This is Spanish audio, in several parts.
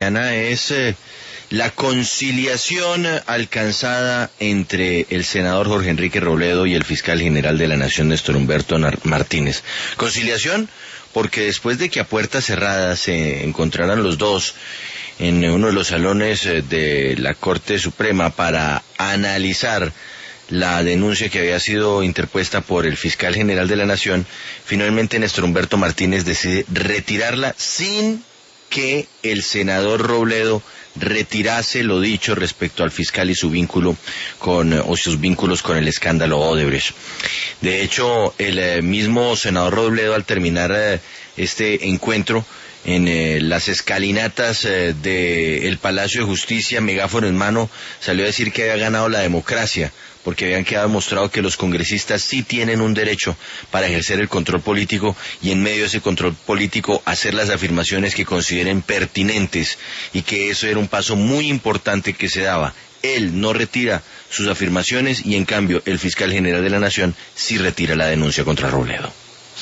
mañana es la conciliación alcanzada entre el senador Jorge Enrique Robledo y el fiscal general de la Nación, Néstor Humberto Martínez. Conciliación porque después de que a puertas cerradas se encontraran los dos en uno de los salones de la Corte Suprema para analizar la denuncia que había sido interpuesta por el fiscal general de la Nación, finalmente Néstor Humberto Martínez decide retirarla sin que el senador Robledo retirase lo dicho respecto al fiscal y su vínculo o sus vínculos con el escándalo Odebrecht. De hecho, el mismo senador Robledo, al terminar este encuentro en las escalinatas del Palacio de Justicia, megáfono en mano, salió a decir que había ganado la democracia, porque habían quedado demostrado que los congresistas sí tienen un derecho para ejercer el control político y en medio de ese control político hacer las afirmaciones que consideren pertinentes, y que eso era un paso muy importante que se daba. Él no retira sus afirmaciones y en cambio el fiscal general de la Nación sí retira la denuncia contra Robledo.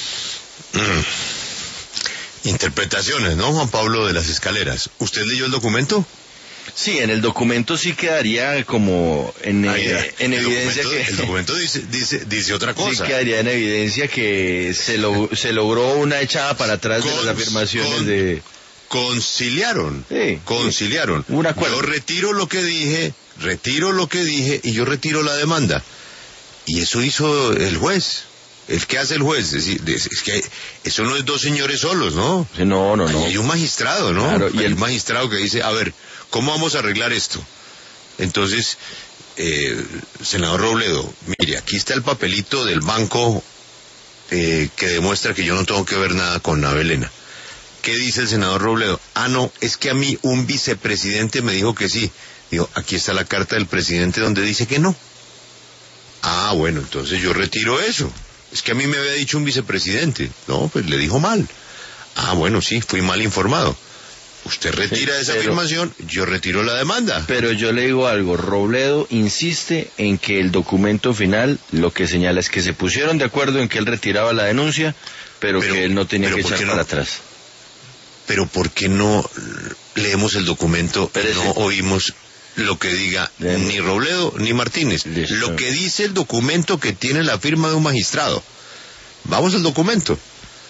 Interpretaciones, ¿no, Juan Pablo, de las escaleras? ¿Usted leyó el documento? Sí, en el documento sí quedaría como en evidencia que... El documento dice otra cosa. Sí quedaría en evidencia que se logró una echada para atrás de las afirmaciones de... Conciliaron. Sí, conciliaron. Un acuerdo. Yo retiro lo que dije y yo retiro la demanda. Y eso hizo el juez. ¿Qué hace el juez? Es que eso no es dos señores solos, ¿no? No. Hay un magistrado, ¿no? Claro, y el magistrado que dice, a ver, ¿cómo vamos a arreglar esto? Entonces, senador Robledo, mire, aquí está el papelito del banco que demuestra que yo no tengo que ver nada con Abelena. ¿Qué dice el senador Robledo? No, es que a mí un vicepresidente me dijo que sí. Digo, aquí está la carta del presidente donde dice que no. Bueno, entonces yo retiro eso. Es que a mí me había dicho un vicepresidente. No, pues le dijo mal. Bueno, sí, fui mal informado. Usted retira esa afirmación, yo retiro la demanda. Pero yo le digo algo, Robledo insiste en que el documento final lo que señala es que se pusieron de acuerdo en que él retiraba la denuncia, pero que él no tenía que echar para atrás. Pero ¿por qué no leemos el documento y no oímos lo que diga ni Robledo ni Martínez? Listo. Lo que dice el documento que tiene la firma de un magistrado. Vamos al documento.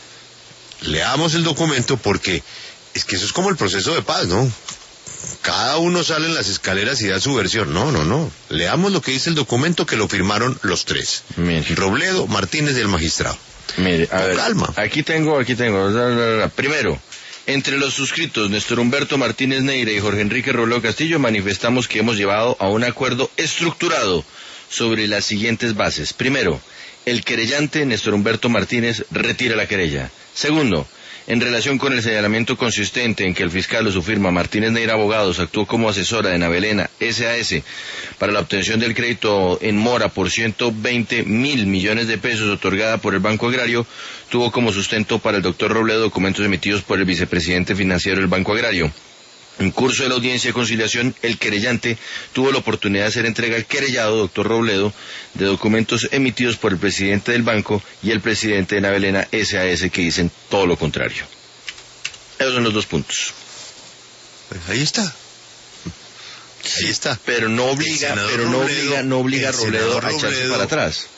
Leamos el documento porque es que eso es como el proceso de paz, ¿no? Cada uno sale en las escaleras y da su versión. No. Leamos lo que dice el documento que lo firmaron los tres. Mire. Robledo, Martínez y el magistrado. Mire, a ver, calma. Aquí tengo. Primero, entre los suscritos, Néstor Humberto Martínez Neira y Jorge Enrique Robledo Castillo, manifestamos que hemos llevado a un acuerdo estructurado sobre las siguientes bases. Primero, el querellante, Néstor Humberto Martínez, retira la querella. Segundo, en relación con el señalamiento consistente en que el fiscal o su firma Martínez Neira Abogados actuó como asesora de Navelena SAS para la obtención del crédito en mora por 120 mil millones de pesos otorgada por el Banco Agrario, tuvo como sustento para el doctor Robledo documentos emitidos por el vicepresidente financiero del Banco Agrario. En curso de la audiencia de conciliación, el querellante tuvo la oportunidad de hacer entrega al querellado, doctor Robledo, de documentos emitidos por el presidente del banco y el presidente de Navelena SAS, que dicen todo lo contrario. Esos son los dos puntos. Pues ahí está. Ahí está. Pero no obliga a Robledo a echarse para atrás.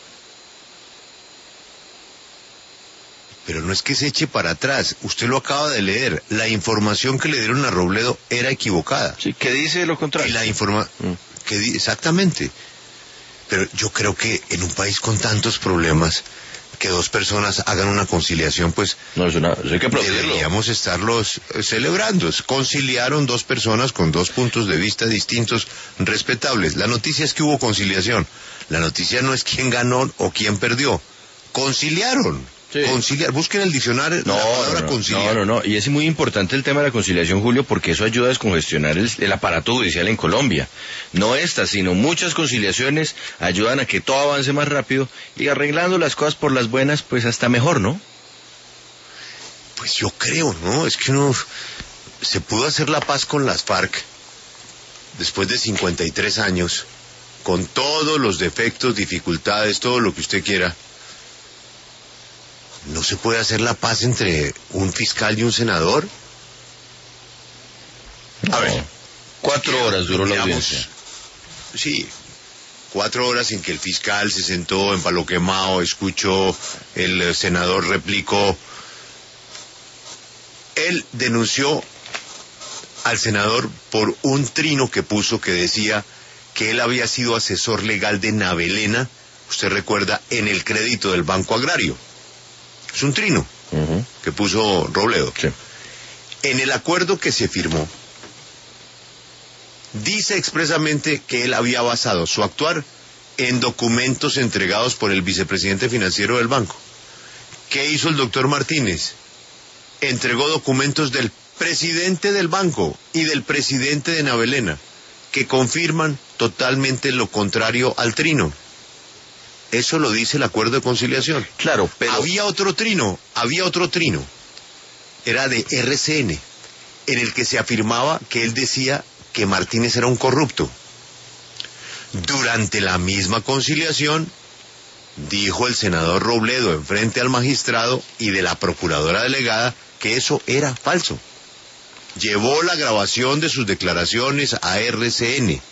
Pero no es que se eche para atrás, usted lo acaba de leer, la información que le dieron a Robledo era equivocada. Sí, que dice lo contrario. Y exactamente. Pero yo creo que en un país con tantos problemas, que dos personas hagan una conciliación, pues hay que deberíamos estarlos celebrando. Conciliaron dos personas con dos puntos de vista distintos, respetables. La noticia es que hubo conciliación. La noticia no es quién ganó o quién perdió. Conciliaron. Sí. Conciliar, busquen el diccionario la palabra conciliar. No, y es muy importante el tema de la conciliación, Julio, porque eso ayuda a descongestionar el aparato judicial en Colombia. No esta, sino muchas conciliaciones ayudan a que todo avance más rápido y arreglando las cosas por las buenas, pues hasta mejor, ¿no? Pues yo creo, ¿no? Es que uno se pudo hacer la paz con las FARC después de 53 años, con todos los defectos, dificultades, todo lo que usted quiera. ¿No se puede hacer la paz entre un fiscal y un senador? A ver. 4 horas duró la Miramos, audiencia. sí, 4 horas en que el fiscal se sentó en palo quemado, escuchó, el senador replicó. Él denunció al senador por un trino que puso que decía que él había sido asesor legal de Navelena, usted recuerda, en el crédito del Banco Agrario. Es un trino que puso Robledo. Sí. En el acuerdo que se firmó, dice expresamente que él había basado su actuar en documentos entregados por el vicepresidente financiero del banco. ¿Qué hizo el doctor Martínez? Entregó documentos del presidente del banco y del presidente de Navelena, que confirman totalmente lo contrario al trino. Eso lo dice el acuerdo de conciliación. Claro, pero... Había otro trino. Era de RCN, en el que se afirmaba que él decía que Martínez era un corrupto. Durante la misma conciliación, dijo el senador Robledo enfrente al magistrado y de la procuradora delegada que eso era falso. Llevó la grabación de sus declaraciones a RCN,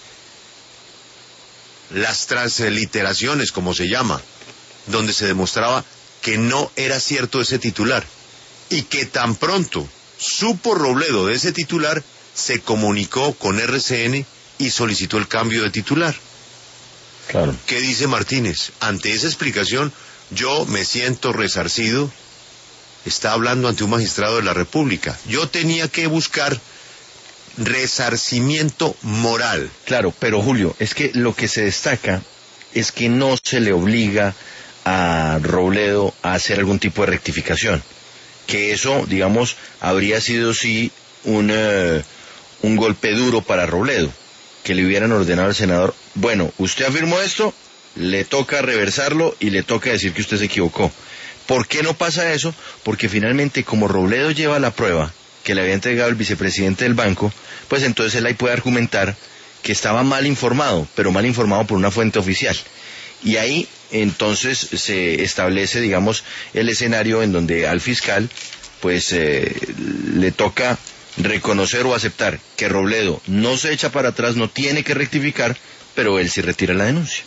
las transliteraciones, como se llama, donde se demostraba que no era cierto ese titular, y que tan pronto supo Robledo de ese titular, se comunicó con RCN y solicitó el cambio de titular. Claro. ¿Qué dice Martínez? Ante esa explicación, yo me siento resarcido. Está hablando ante un magistrado de la República. Yo tenía que buscar resarcimiento moral. Claro, pero Julio, es que lo que se destaca es que no se le obliga a Robledo a hacer algún tipo de rectificación. Que eso, digamos, habría sido sí un golpe duro para Robledo, que le hubieran ordenado al senador, bueno, usted afirmó esto, le toca reversarlo y le toca decir que usted se equivocó. ¿Por qué no pasa eso? Porque finalmente, como Robledo lleva la prueba que le había entregado el vicepresidente del banco, pues entonces él ahí puede argumentar que estaba mal informado, pero mal informado por una fuente oficial. Y ahí entonces se establece, digamos, el escenario en donde al fiscal pues le toca reconocer o aceptar que Robledo no se echa para atrás, no tiene que rectificar, pero él sí retira la denuncia.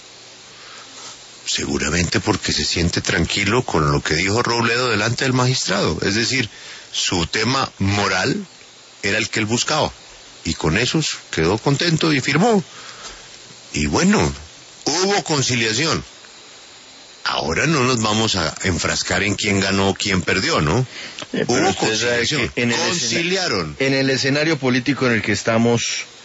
Seguramente porque se siente tranquilo con lo que dijo Robledo delante del magistrado. Es decir, su tema moral era el que él buscaba. Y con eso quedó contento y firmó. Y bueno, hubo conciliación. Ahora no nos vamos a enfrascar en quién ganó o quién perdió, ¿no? Hubo conciliación. Conciliaron. En el escenario político en el que estamos,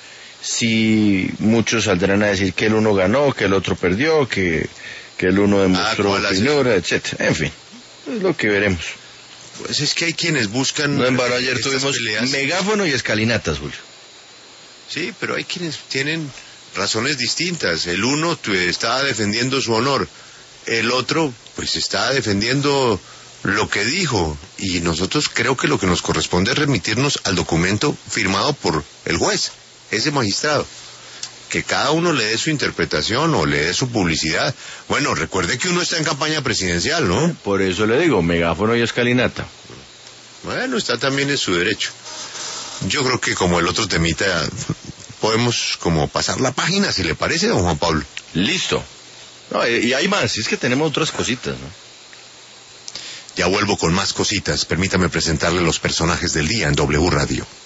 sí muchos saldrán a decir que el uno ganó, que el otro perdió, que el uno demostró finura, etcétera. En fin, es lo que veremos. Pues es que hay quienes buscan... No, en Baró ayer tuvimos megáfono y escalinatas, Julio. Sí, pero hay quienes tienen razones distintas. El uno estaba defendiendo su honor, el otro pues estaba defendiendo lo que dijo, y nosotros creo que lo que nos corresponde es remitirnos al documento firmado por el juez, ese magistrado. Que cada uno le dé su interpretación o le dé su publicidad. Bueno, recuerde que uno está en campaña presidencial, ¿no? Por eso le digo, megáfono y escalinata. Bueno, está también en su derecho. Yo creo que como el otro temita, podemos como pasar la página, si le parece, don Juan Pablo. Listo. No, y hay más, es que tenemos otras cositas, ¿no? Ya vuelvo con más cositas. Permítame presentarle los personajes del día en W Radio.